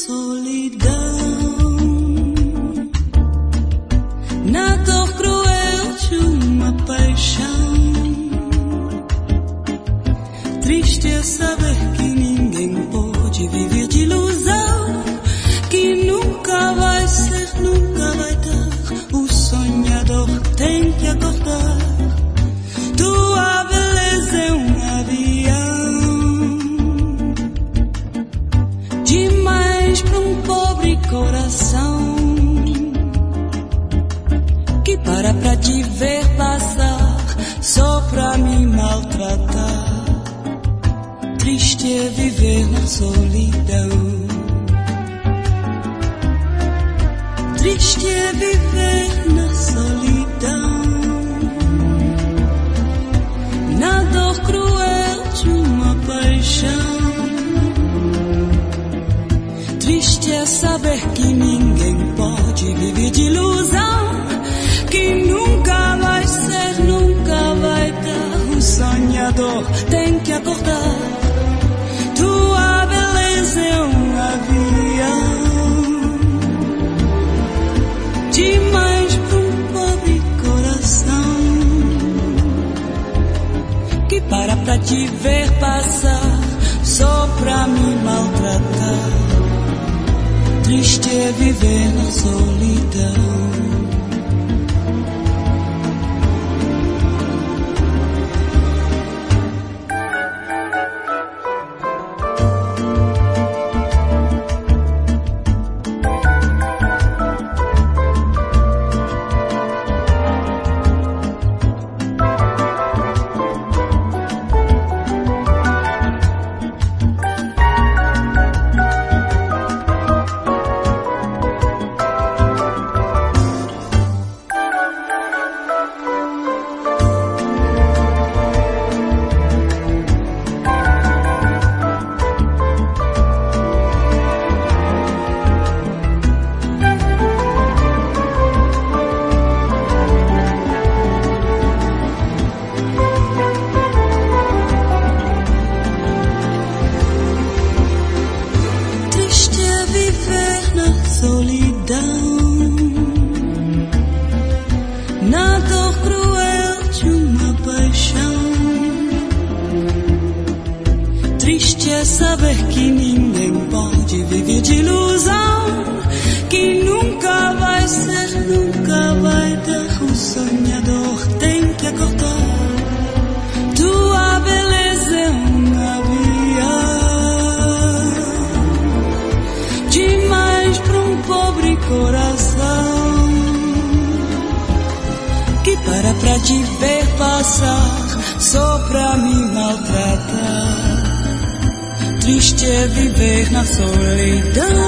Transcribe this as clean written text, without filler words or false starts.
solidão, na dor cruel de uma paixão. Triste é saber que ninguém pode viver de ilusão, que nunca vai ser, nunca vai dar. O sonhador tem que acordar. Tua beleza é um avião, demais para um pobre coração, que para pra te ver passar, só pra me maltratar. Triste é viver na solidão. Triste é viver na solidão, na dor cruel de uma paixão. Triste é saber que ninguém pode viver de ilusão, que nunca vai ser, nunca vai dar. O sonhador tem que acordar. Tua beleza é um avião, demais para um pobre coração, que para pra te ver passar, só pra me maltratar. Triste é viver na solidão. Na dor cruel de uma paixão. Triste é saber que ninguém pode viver de ilusão, que nunca vai ser, nunca vai dar. O sonhador tem que acordar. Tua beleza é um avião, demais para um pobre coração, que para pra te ver passar, só pra me maltratar. Triste é viver na solidão.